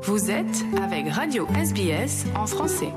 Vous êtes avec Radio SBS en français.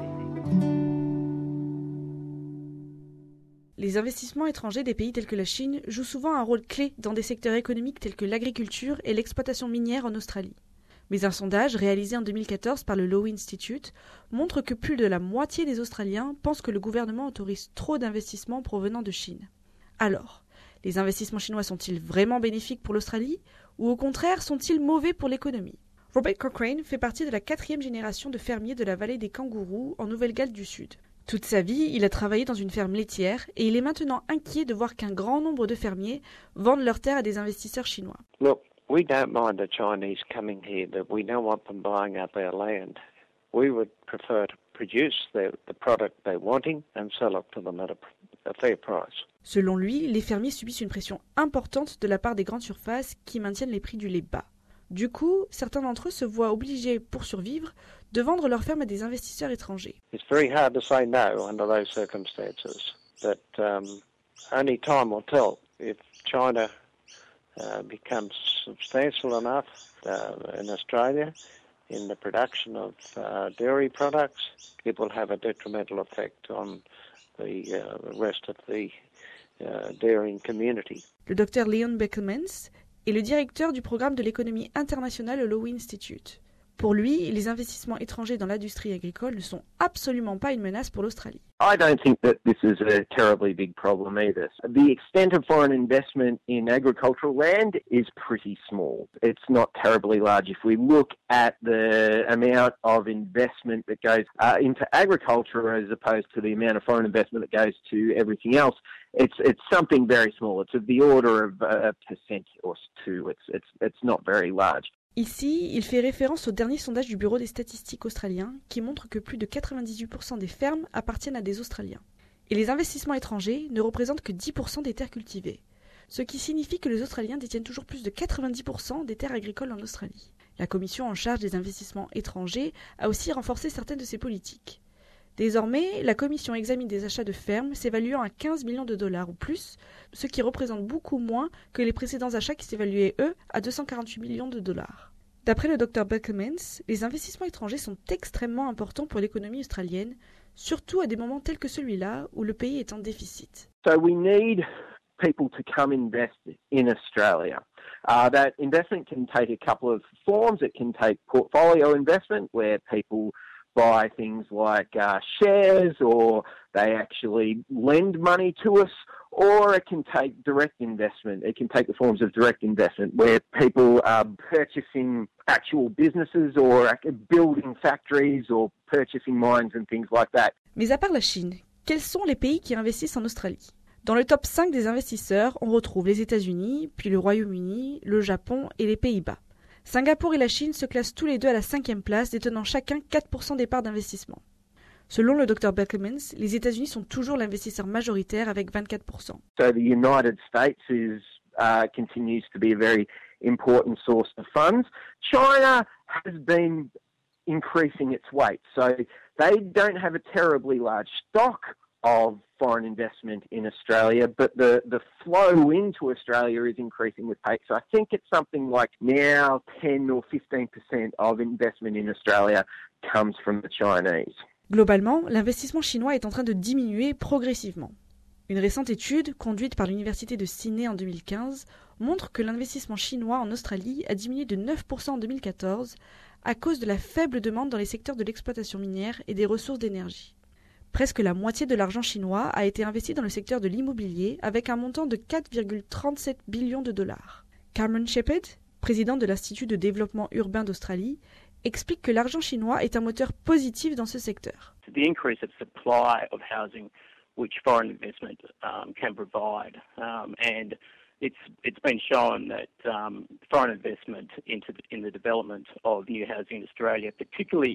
Les investissements étrangers des pays tels que la Chine jouent souvent un rôle clé dans des secteurs économiques tels que l'agriculture et l'exploitation minière en Australie. Mais un sondage réalisé en 2014 par le Lowy Institute montre que plus de la moitié des Australiens pensent que le gouvernement autorise trop d'investissements provenant de Chine. Alors, les investissements chinois sont-ils vraiment bénéfiques pour l'Australie ou au contraire sont-ils mauvais pour l'économie ? Robert Cochrane fait partie de la 4e génération de fermiers de la vallée des Kangourous en Nouvelle-Galles du Sud. Toute sa vie, il a travaillé dans une ferme laitière et il est maintenant inquiet de voir qu'un grand nombre de fermiers vendent leurs terres à des investisseurs chinois. Look, we don't mind the Chinese coming here, but we don't want them buying up our land. We would prefer to produce the product they're wanting and sell it to them at a fair price. Selon lui, les fermiers subissent une pression importante de la part des grandes surfaces qui maintiennent les prix du lait bas. Du coup, certains d'entre eux se voient obligés, pour survivre, de vendre leurs fermes à des investisseurs étrangers. It's very hard to say no under those circumstances, but only time will tell. If China becomes substantial enough in Australia in the production of dairy products, it will have a detrimental effect on the rest of the dairying community. Le docteur Leon Beckmans est le directeur du programme de l'économie internationale au Lowy Institute. Pour lui, les investissements étrangers dans l'industrie agricole ne sont absolument pas une menace pour l'Australie. I don't think that this is a terribly big problem either. The extent of foreign investment in agricultural land is pretty small. It's not terribly large. If we look at the amount of investment that goes into agriculture as opposed to the amount of foreign investment that goes to everything else, it's something very small. It's of the order of a percent or two. It's not very large. Ici, il fait référence au dernier sondage du Bureau des statistiques australien qui montre que plus de 98% des fermes appartiennent à des Australiens. Et les investissements étrangers ne représentent que 10% des terres cultivées, ce qui signifie que les Australiens détiennent toujours plus de 90% des terres agricoles en Australie. La commission en charge des investissements étrangers a aussi renforcé certaines de ses politiques. Désormais, la commission examine des achats de fermes s'évaluant à 15 millions de dollars ou plus, ce qui représente beaucoup moins que les précédents achats qui s'évaluaient, eux, à 248 millions de dollars. D'après le Dr Beckmans, les investissements étrangers sont extrêmement importants pour l'économie australienne, surtout à des moments tels que celui-là où le pays est en déficit. So we need people to come invest in Australia. That investment can take a couple of forms. It can take portfolio investment where people buy things like shares or they actually lend money to us, or it can take direct investment. It can take the forms of direct investment where people are purchasing actual businesses or building factories or purchasing mines and things like that. Mais à part la Chine, quels sont les pays qui investissent en Australie ? Dans le top 5 des investisseurs, on retrouve les États-Unis, puis le Royaume-Uni, le Japon et les Pays-Bas. Singapour et la Chine se classent tous les deux à la 5e place, détenant chacun 4% des parts d'investissement. Selon le Dr Beckmans, les États-Unis sont toujours l'investisseur majoritaire avec 24%. So the United States continues to be a very important source of funds. China has been increasing its weight, so they don't have a terribly large stock of foreign investment in Australia, but the flow into Australia is increasing with pace. So I think it's something like now 10 or 15% of investment in Australia comes from the Chinese. Globalement, l'investissement chinois est en train de diminuer progressivement. Une récente étude, conduite par l'Université de Sydney en 2015, montre que l'investissement chinois en Australie a diminué de 9% en 2014 à cause de la faible demande dans les secteurs de l'exploitation minière et des ressources d'énergie. Presque la moitié de l'argent chinois a été investi dans le secteur de l'immobilier avec un montant de 4,37 billions de dollars. Cameron Shepherd, président de l'Institut de développement urbain d'Australie, explique que l'argent chinois est un moteur positif dans ce secteur. The increase of supply of housing which foreign investment can provide, and it's been shown that foreign investment in the development of new housing in Australia, particularly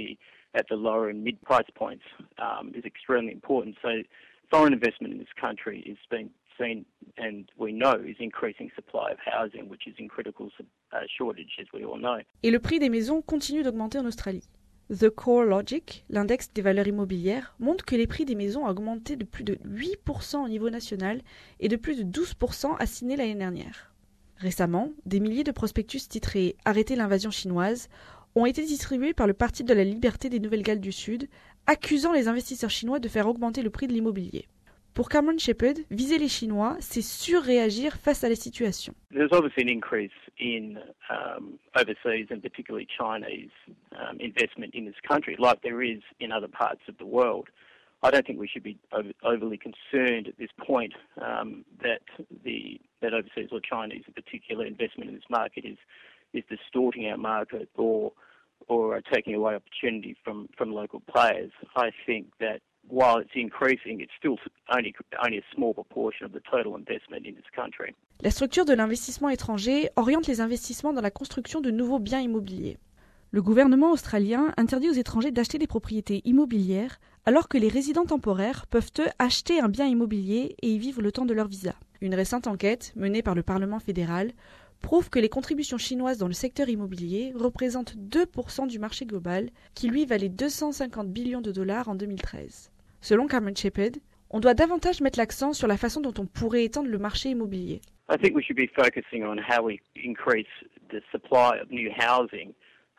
at the lower and mid price points, is extremely important. So foreign investment in this country is being seen, and we know, is increasing supply of housing, which is in critical shortage, as we all know. Et le prix des maisons continue d'augmenter en Australie. The Core Logic, l'index des valeurs immobilières, montre que les prix des maisons ont augmenté de plus de 8% au niveau national et de plus de 12% à Sydney l'année dernière. Récemment, des milliers de prospectus titrés « Arrêtez l'invasion chinoise » ont été distribués par le Parti de la Liberté des Nouvelle-Galles du Sud, accusant les investisseurs chinois de faire augmenter le prix de l'immobilier. Pour Cameron Shepherd, viser les Chinois, c'est surréagir face à la situation. There's obviously an increase in overseas and particularly Chinese investment in this country, like there is in other parts of the world. I don't think we should be overly concerned at this point that overseas or Chinese in particular investment in this market is distorting our market or taking away opportunity from local players. I think that while it's increasing, it's still only a small proportion of the total investment in this country. La structure de l'investissement étranger oriente les investissements dans la construction de nouveaux biens immobiliers. Le gouvernement australien interdit aux étrangers d'acheter des propriétés immobilières, alors que les résidents temporaires peuvent, eux, acheter un bien immobilier et y vivre le temps de leur visa. Une récente enquête, menée par le Parlement fédéral, prouve que les contributions chinoises dans le secteur immobilier représentent 2% du marché global, qui lui valait 250 billions de dollars en 2013. Selon Cameron Shepherd, on doit davantage mettre l'accent sur la façon dont on pourrait étendre le marché immobilier. I think we should be focusing on how we increase the supply of new housing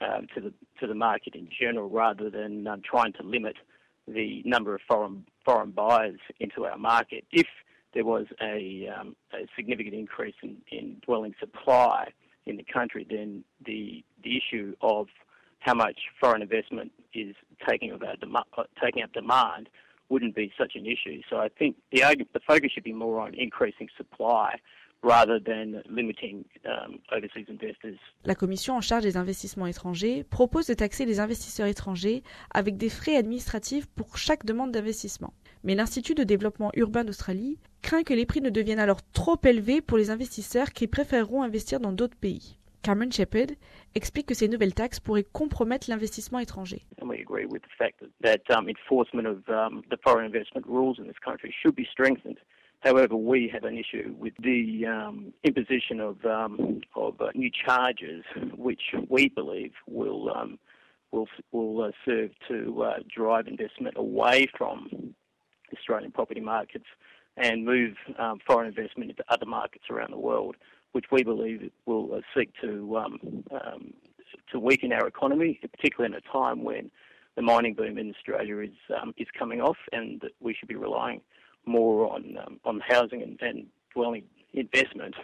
to the market in general, rather than trying to limit the number of foreign buyers into our market. If there was a significant increase in dwelling supply in the country, then the issue of how much foreign investment is taking up demand wouldn't be such an issue. So I think the focus should be more on increasing supply rather than limiting overseas investors. La commission en charge des investissements étrangers propose de taxer les investisseurs étrangers avec des frais administratifs pour chaque demande d'investissement. Mais l'Institut de développement urbain d'Australie craint que les prix ne deviennent alors trop élevés pour les investisseurs qui préféreront investir dans d'autres pays. Cameron Shepherd explique que ces nouvelles taxes pourraient compromettre l'investissement étranger. And we agree with the fact that enforcement of the foreign investment rules in this country should be strengthened. However, we have an issue with the imposition of new charges, which we believe will serve to drive investment away from Australian property markets and move foreign investment into other markets around the world, which we believe will seek to weaken our economy, particularly in a time when the mining boom in Australia is coming off, and that we should be relying more on housing and dwelling investment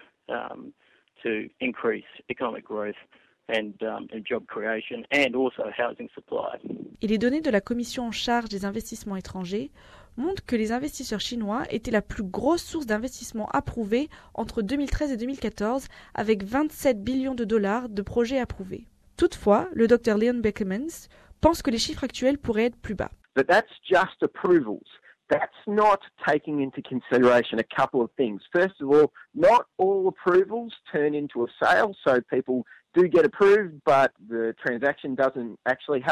to increase economic growth and job creation and also housing supply. Et les données de la Commission en charge des investissements étrangers montrent que les investisseurs chinois étaient la plus grosse source d'investissement approuvée entre 2013 et 2014, avec 27 billions de dollars de projets approuvés. Toutefois, le Dr Leon Beckemans pense que les chiffres actuels pourraient être plus bas. But that's just approvals. That's not taking into consideration a couple of things. First of all, not all approvals turn into a sale, so people do get approved, but the transaction doesn't actually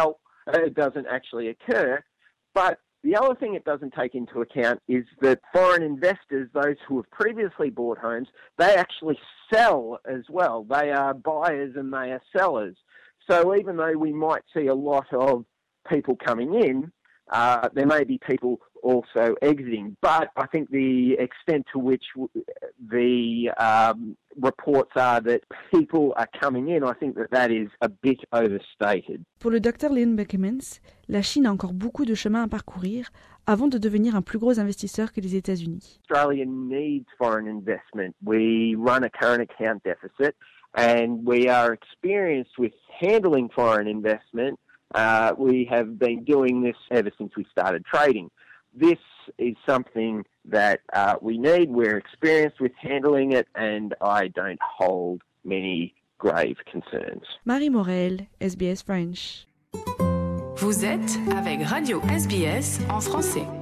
occur. But the other thing it doesn't take into account is that foreign investors, those who have previously bought homes, they actually sell as well. They are buyers and they are sellers. So even though we might see a lot of people coming in, there may be people also exiting. But I think the extent to which the reports are that people are coming in, I think that is a bit overstated. Pour le Dr Leon Beckemans, la Chine a encore beaucoup de chemin à parcourir avant de devenir un plus gros investisseur que les États-Unis. Australia needs foreign investment. We run a current account deficit and we are experienced with handling foreign investment. We have been doing this ever since we started trading. This is something that we need. We're experienced with handling it, and I don't hold many grave concerns. Marie Morel, SBS French. Vous êtes avec Radio SBS en français.